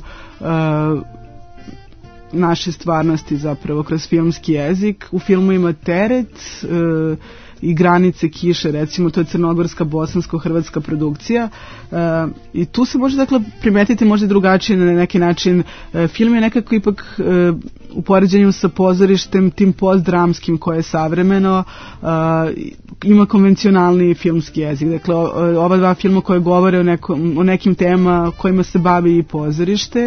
naše stvarnosti zapravo kroz filmski jezik. U filmu ima Teret i Granice kiše, recimo, to je crnogorska, bosansko-hrvatska produkcija i tu se može dakle primetiti možda drugačije na neki način. Film je nekako ipak u poređenju sa pozorištem tim postdramskim koje je savremeno, ima konvencionalni filmski jezik. Dakle, ova dva filma koje govore o nekim temama kojima se bavi i pozorište,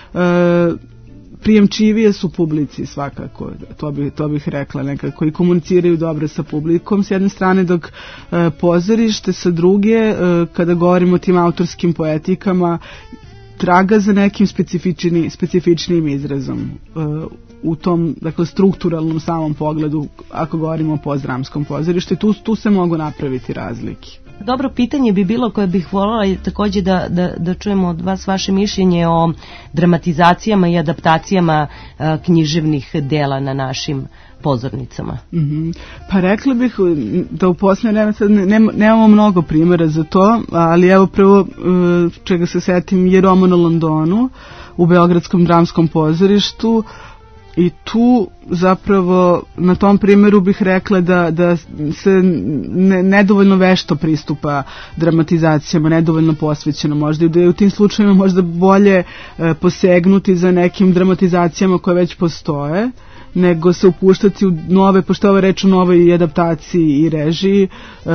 prijemčivije su publici svakako, to bih rekla nekako, i komuniciraju dobro sa publikom s jedne strane, dok pozorište sa druge, kada govorimo o tim autorskim poetikama, traga za nekim specifičnim izrazom u tom, dakle, strukturalnom samom pogledu, ako govorimo o postdramskom pozorištu, tu se mogu napraviti razlike. Dobro pitanje bi bilo koje bih voljela takođe da čujemo od vas vaše mišljenje o dramatizacijama i adaptacijama književnih dela na našim pozornicama. Pa rekla bih da u posljednje vreme nemamo mnogo primjera za to, ali evo prvo čega se setim je Roman u Londonu u Beogradskom dramskom pozorištu. I tu zapravo na tom primjeru bih rekla da se nedovoljno vešto pristupa dramatizacijama, nedovoljno posvećeno možda, i da je u tim slučajima možda bolje posegnuti za nekim dramatizacijama koje već postoje, nego se upuštati u nove, pošto je ovo reč o novoj adaptaciji i režiji,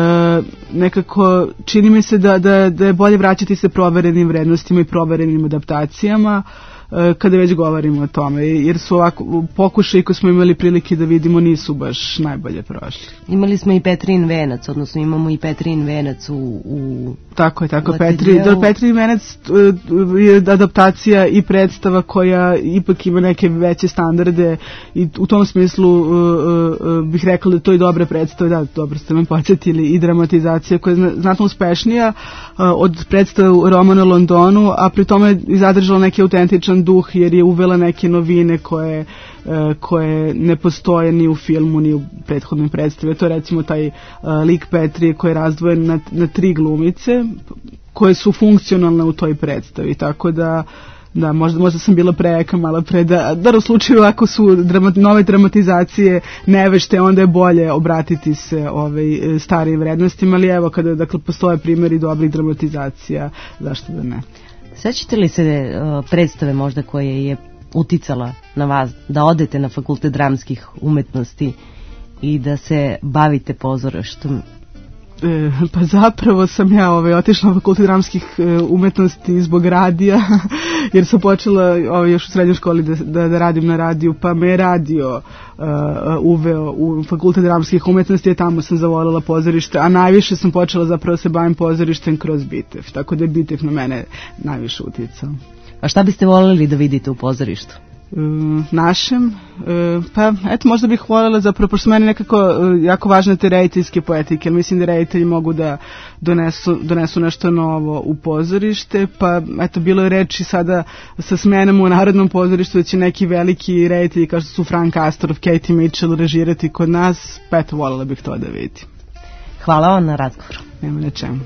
nekako čini mi se da je bolje vraćati se proverenim vrednostima i proverenim adaptacijama kada već govorimo o tome, jer su ovako pokušaji koje smo imali prilike da vidimo nisu baš najbolje prošli. Imali smo i Petrin venac, odnosno imamo i Petrin venac u Tako je, Petrin venac je adaptacija i predstava koja ipak ima neke veće standarde i u tom smislu bih rekla da to je dobra predstava, da, dobro ste me podsjetili, i dramatizacija koja je znatno uspešnija od predstave Romana u Londonu, a pri tome je zadržala neki autentičan pozitivan duh jer je uvela neke novine koje ne postoje ni u filmu ni u prethodnoj predstavi. To je recimo taj lik Petrije koji je razdvojen na 3 glumice koje su funkcionalne u toj predstavi, tako da možda sam bila prejaka malo pre da u slučaju ako su nove dramatizacije nevešte, onda je bolje obratiti se starijim vrednostima, ali evo kada postoje primjeri dobrih dramatizacija, zašto da ne. Sećate li se predstave možda koje je uticala na vas da odete na Fakultet dramskih umetnosti i da se bavite pozorištem? Pa zapravo sam ja otišla na Fakultet dramskih umetnosti zbog radija, jer sam počela još u srednjoj školi da radim na radiju, pa me je radio uveo u Fakultet dramskih umetnosti, i tamo sam zavoljela pozorište, a najviše sam počela zapravo se bavim pozorištem kroz Bitev, tako da je Bitev na mene najviše uticao. A šta biste voljeli da vidite u pozorištu? Našem, pa eto možda bih voljela zapravo, pošto meni nekako jako važne te rediteljske poetike, jer mislim da reditelji mogu da donesu nešto novo u pozorište, pa eto bilo je reči sada sa smenom u Narodnom pozorištu da će neki veliki reditelji kao što su Frank Astorov, Katie Mitchell režirati kod nas, pa eto voljela bih to da vidim. Hvala vam na razgovoru. Nema na čemu.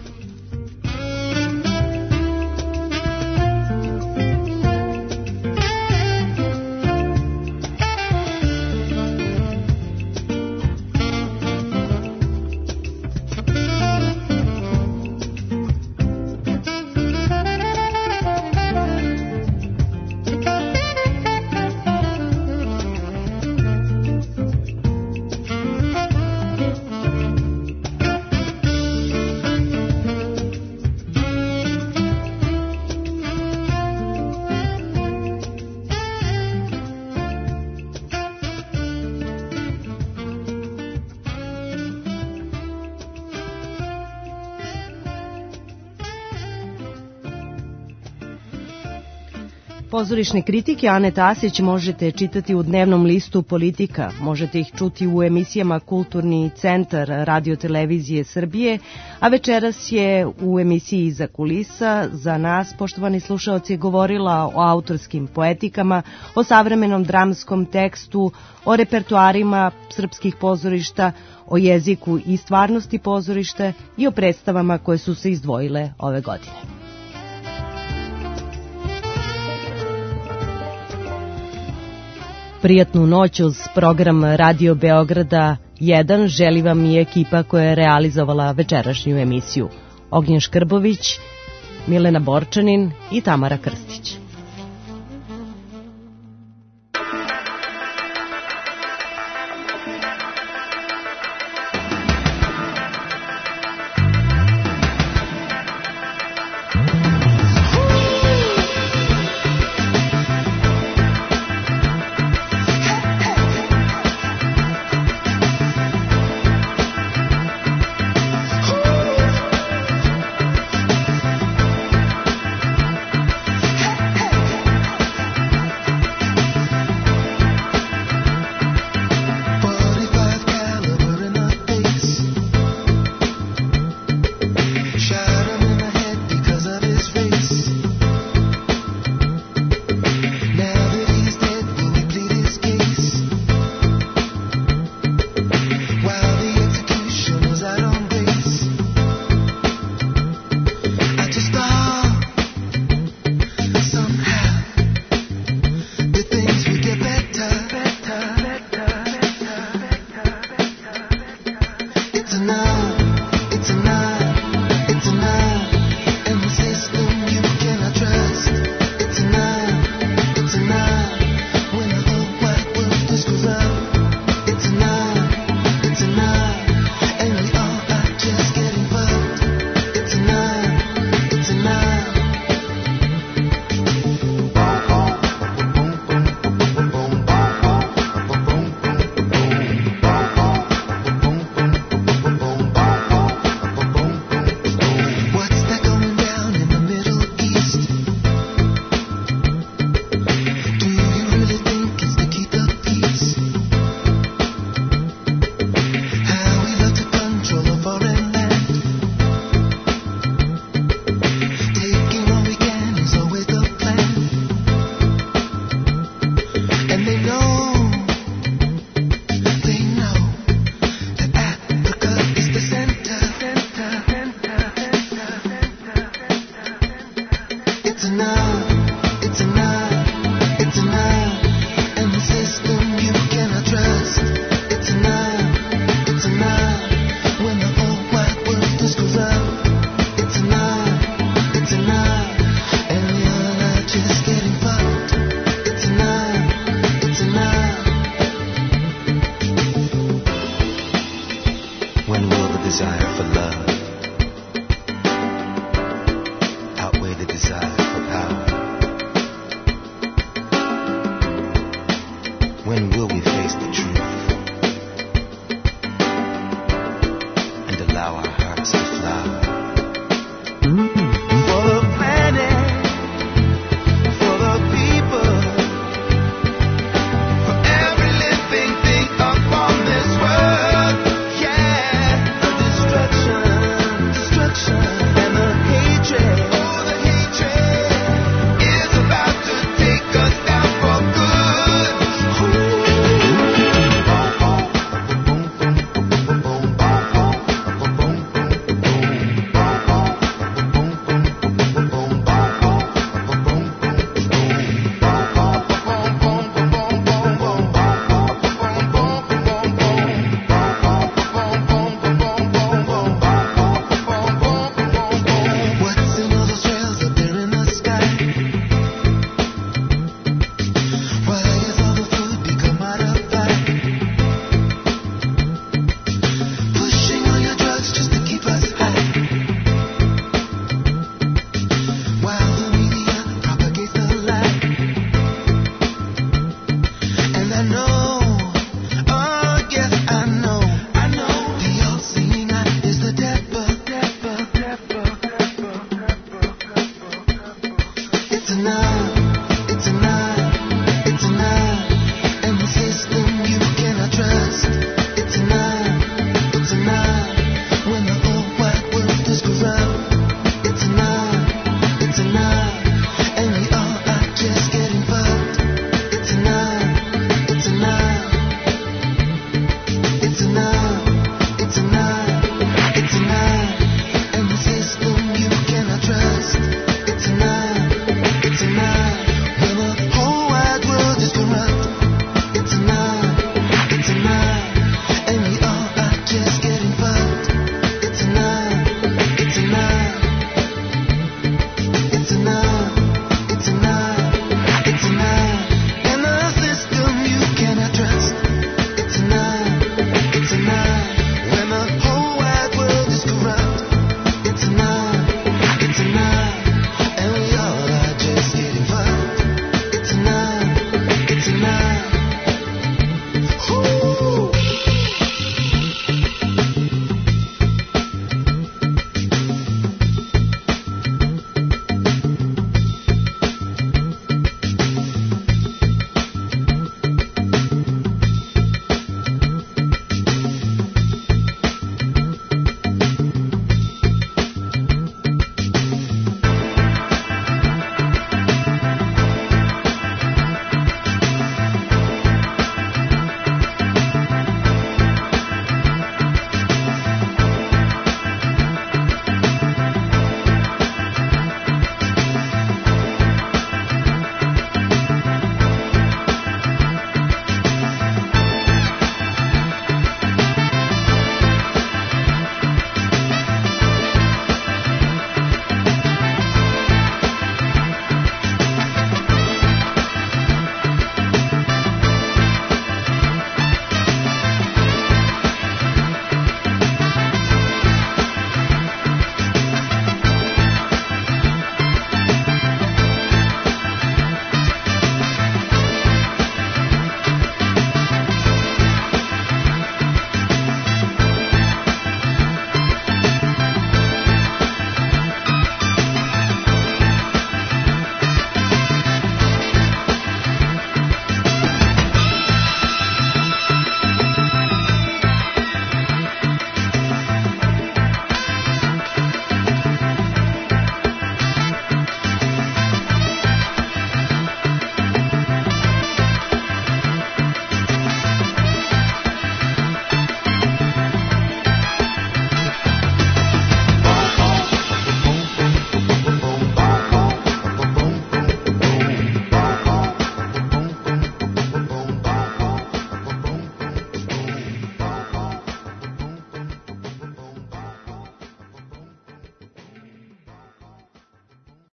Pozorišne kritike Ane Tasić možete čitati u dnevnom listu Politika, možete ih čuti u emisijama Kulturni centar Radio-televizije Srbije, a večeras je u emisiji Iza kulisa za nas, poštovani slušaoci, govorila o autorskim poetikama, o savremenom dramskom tekstu, o repertoarima srpskih pozorišta, o jeziku i stvarnosti pozorišta i o predstavama koje su se izdvojile ove godine. Prijatnu noć uz program Radio Beograda 1 želi vam i ekipa koja je realizovala večerašnju emisiju. Ognjen Škrbović, Milena Borčanin i Tamara Krstić. desire for love.